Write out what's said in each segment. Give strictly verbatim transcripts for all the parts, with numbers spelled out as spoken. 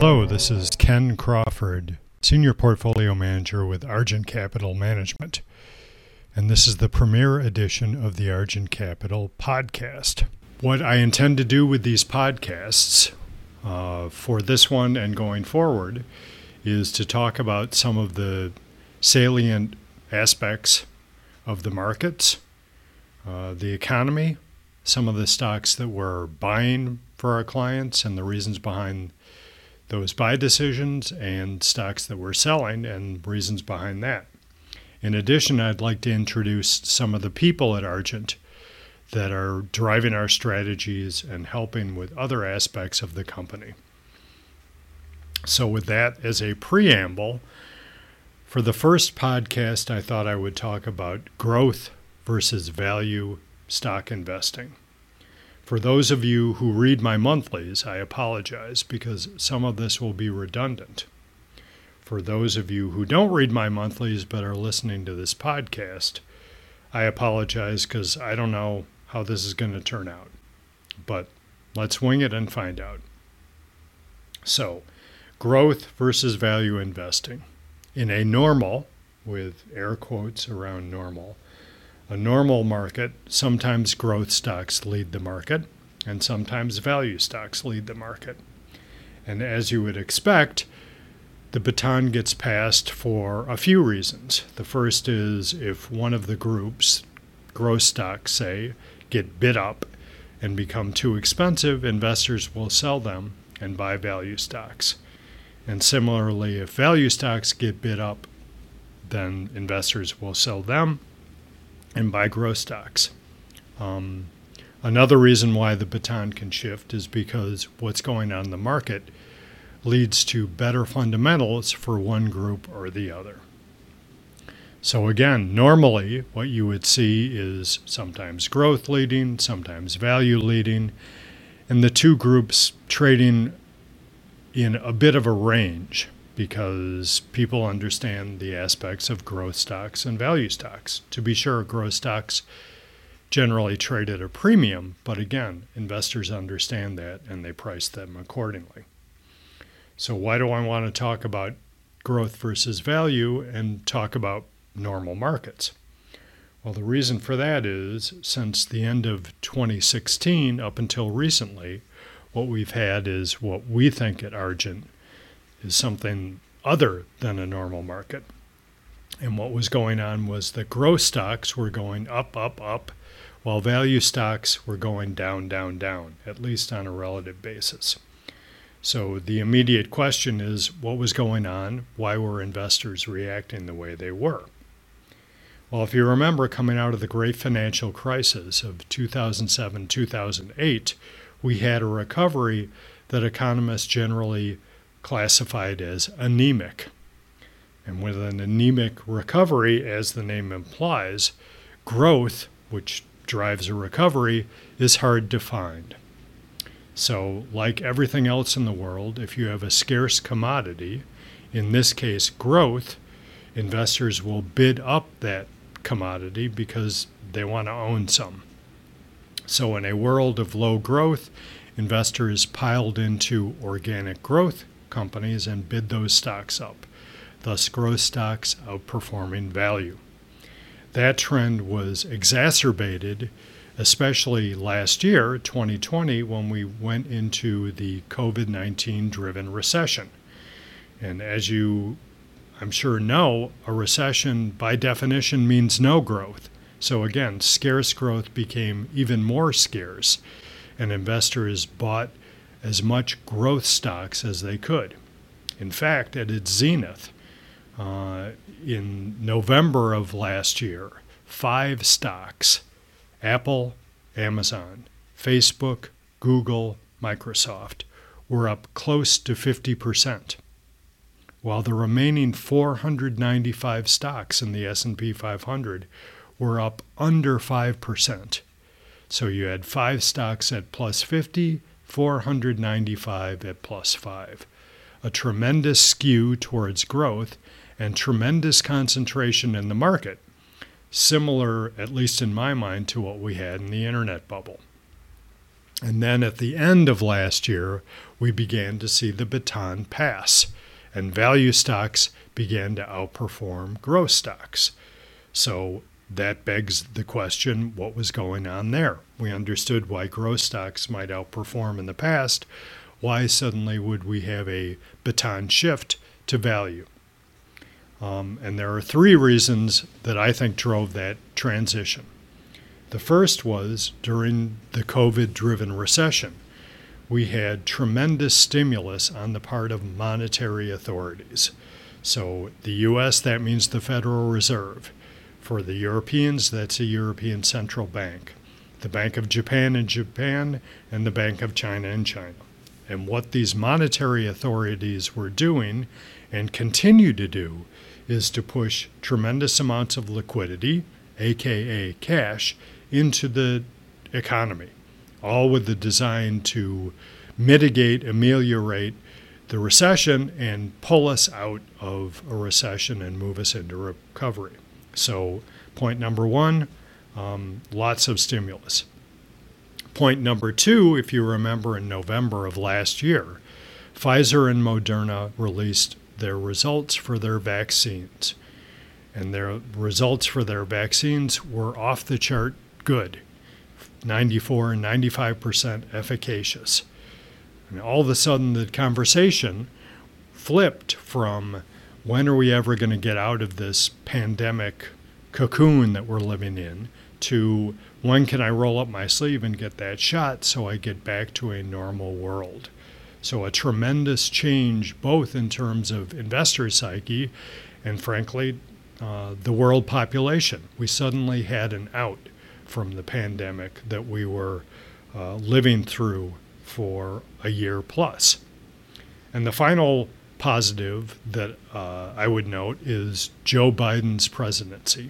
Hello, this is Ken Crawford, Senior Portfolio Manager with Argent Capital Management, and this is the premiere edition of the Argent Capital podcast. What I intend to do with these podcasts uh, for this one and going forward is to talk about some of the salient aspects of the markets, uh, the economy, some of the stocks that we're buying for our clients and the reasons behind those buy decisions, and stocks that we're selling and reasons behind that. In addition, I'd like to introduce some of the people at Argent that are driving our strategies and helping with other aspects of the company. So with that as a preamble, for the first podcast, I thought I would talk about growth versus value stock investing. For those of you who read my monthlies, I apologize because some of this will be redundant. For those of you who don't read my monthlies but are listening to this podcast, I apologize because I don't know how this is going to turn out. But let's wing it and find out. So, growth versus value investing. In a normal, with air quotes around normal, a normal market, sometimes growth stocks lead the market, and sometimes value stocks lead the market. And as you would expect, the baton gets passed for a few reasons. The first is if one of the groups, growth stocks say, get bid up and become too expensive, investors will sell them and buy value stocks. And similarly, if value stocks get bid up, then investors will sell them and buy growth stocks. Um, another reason why the baton can shift is because what's going on in the market leads to better fundamentals for one group or the other. So again, normally what you would see is sometimes growth leading, sometimes value leading, and the two groups trading in a bit of a range, because people understand the aspects of growth stocks and value stocks. To be sure, growth stocks generally trade at a premium, but again, investors understand that and they price them accordingly. So why do I want to talk about growth versus value and talk about normal markets? Well, the reason for that is since the end of twenty sixteen up until recently, what we've had is what we think at Argent is something other than a normal market. And what was going on was that growth stocks were going up, up, up, while value stocks were going down, down, down, at least on a relative basis. So the immediate question is, what was going on? Why were investors reacting the way they were? Well, if you remember coming out of the great financial crisis of two thousand seven, two thousand eight, we had a recovery that economists generally classified as anemic. And with an anemic recovery, as the name implies, growth, which drives a recovery, is hard to find. So, like everything else in the world, if you have a scarce commodity, in this case growth, investors will bid up that commodity because they want to own some. So in a world of low growth, investors piled into organic growth companies and bid those stocks up, thus growth stocks outperforming value. That trend was exacerbated, especially last year, twenty twenty, when we went into the covid nineteen driven recession. And as you, I'm sure, know, a recession by definition means no growth. So again, scarce growth became even more scarce, and investors bought as much growth stocks as they could. In fact, at its zenith, uh, in November of last year, five stocks, Apple, Amazon, Facebook, Google, Microsoft, were up close to fifty percent, while the remaining four hundred ninety-five stocks in the S and P five hundred were up under five percent. So you had five stocks at plus fifty, four hundred ninety-five at plus five. A tremendous skew towards growth and tremendous concentration in the market, similar, at least in my mind, to what we had in the internet bubble. And then at the end of last year, we began to see the baton pass, and value stocks began to outperform growth stocks. So that begs the question, what was going on there? We understood why growth stocks might outperform in the past. Why suddenly would we have a baton shift to value? Um, and there are three reasons that I think drove that transition. The first was during the COVID-driven recession, we had tremendous stimulus on the part of monetary authorities. So the U S, that means the Federal Reserve. For the Europeans, that's a European Central Bank. The Bank of Japan in Japan, and the Bank of China in China. And what these monetary authorities were doing and continue to do is to push tremendous amounts of liquidity, aka cash, into the economy, all with the design to mitigate, ameliorate the recession and pull us out of a recession and move us into recovery. So point number one, um, lots of stimulus. Point number two, if you remember in November of last year, Pfizer and Moderna released their results for their vaccines. And their results for their vaccines were off the chart good, ninety-four and ninety-five percent efficacious. And all of a sudden the conversation flipped from when are we ever going to get out of this pandemic cocoon that we're living in to when can I roll up my sleeve and get that shot so I get back to a normal world. So a tremendous change both in terms of investor psyche and frankly uh, the world population. We suddenly had an out from the pandemic that we were uh, living through for a year plus. And the final positive that uh, I would note is Joe Biden's presidency.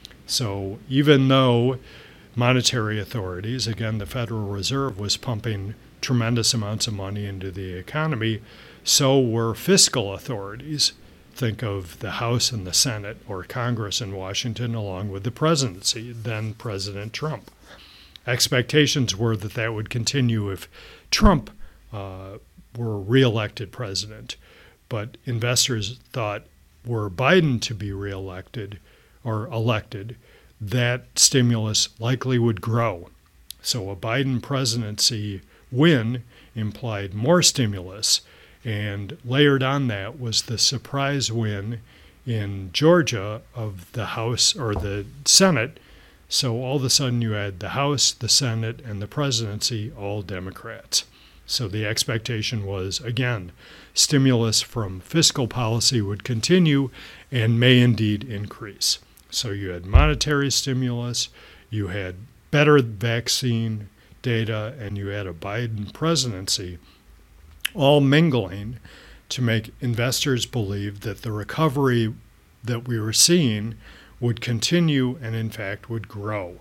So even though monetary authorities, again, the Federal Reserve was pumping tremendous amounts of money into the economy, so were fiscal authorities. Think of the House and the Senate or Congress in Washington along with the presidency, then President Trump. Expectations were that that would continue if Trump uh, were reelected president. But investors thought were Biden to be reelected or elected, that stimulus likely would grow. So a Biden presidency win implied more stimulus, and layered on that was the surprise win in Georgia of the House or the Senate. So all of a sudden you had the House, the Senate, and the presidency all Democrats. So the expectation was, again, stimulus from fiscal policy would continue and may indeed increase. So you had monetary stimulus, you had better vaccine data, and you had a Biden presidency all mingling to make investors believe that the recovery that we were seeing would continue and in fact would grow.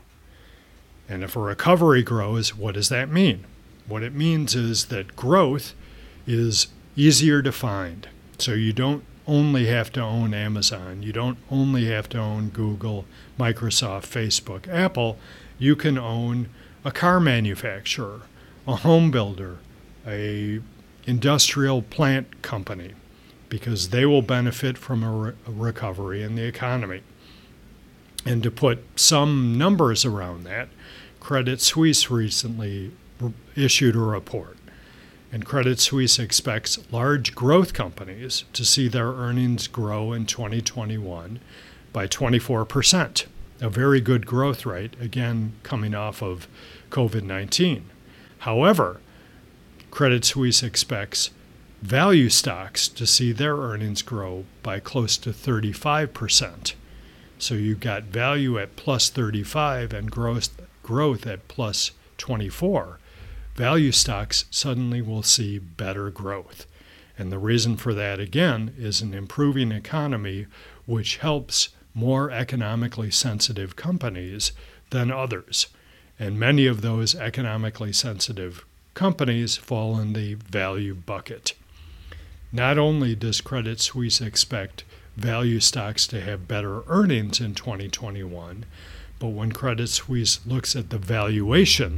And if a recovery grows, what does that mean? What it means is that growth is easier to find. So you don't only have to own Amazon. You don't only have to own Google, Microsoft, Facebook, Apple. You can own a car manufacturer, a home builder, a industrial plant company, because they will benefit from a, re- a recovery in the economy. And to put some numbers around that, Credit Suisse recently re- issued a report. And Credit Suisse expects large growth companies to see their earnings grow in twenty twenty-one by twenty-four percent, a very good growth rate, again, coming off of COVID nineteen. However, Credit Suisse expects value stocks to see their earnings grow by close to thirty-five percent. So you've got value at plus thirty-five and growth, growth at plus twenty-four. Value stocks suddenly will see better growth. And the reason for that, again, is an improving economy, which helps more economically sensitive companies than others. And many of those economically sensitive companies fall in the value bucket. Not only does Credit Suisse expect value stocks to have better earnings in twenty twenty-one, but when Credit Suisse looks at the valuation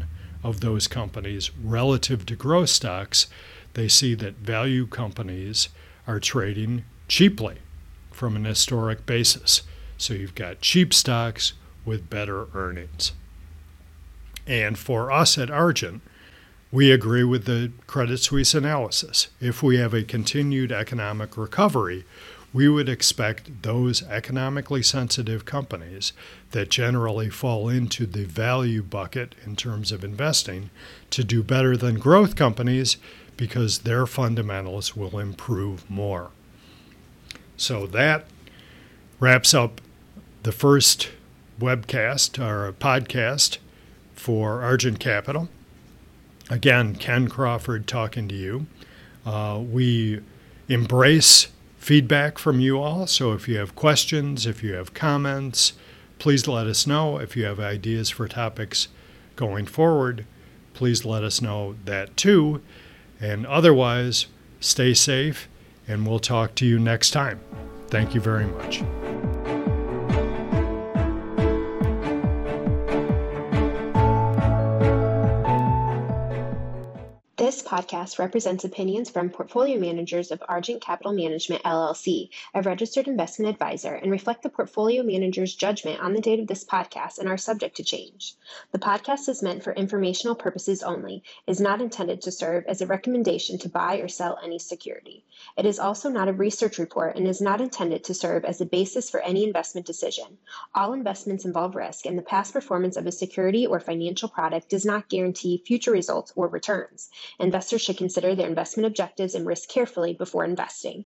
of those companies relative to growth stocks, they see that value companies are trading cheaply from an historic basis. So you've got cheap stocks with better earnings. And for us at Argent, we agree with the Credit Suisse analysis. If we have a continued economic recovery, we would expect those economically sensitive companies that generally fall into the value bucket in terms of investing to do better than growth companies because their fundamentals will improve more. So that wraps up the first webcast or podcast for Argent Capital. Again, Ken Crawford talking to you. Uh, we embrace feedback from you all. So if you have questions, if you have comments, please let us know. If you have ideas for topics going forward, please let us know that too. And otherwise, stay safe, and we'll talk to you next time. Thank you very much. This podcast represents opinions from portfolio managers of Argent Capital Management, L L C, a registered investment advisor, and reflect the portfolio manager's judgment on the date of this podcast and are subject to change. The podcast is meant for informational purposes only, is not intended to serve as a recommendation to buy or sell any security. It is also not a research report and is not intended to serve as a basis for any investment decision. All investments involve risk, and the past performance of a security or financial product does not guarantee future results or returns. Investors should consider their investment objectives and risk carefully before investing.